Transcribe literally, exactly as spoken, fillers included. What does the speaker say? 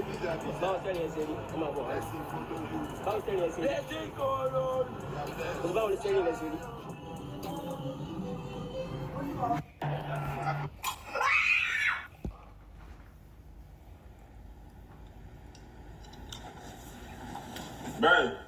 báwo sẹ́ni ẹ̀ ṣe rí ẹ máa bọ̀ wá báwo sẹ́ni ẹ̀ ṣe rí báwo sẹ́ni ẹ̀ ṣe rí. Bẹ́ẹ̀.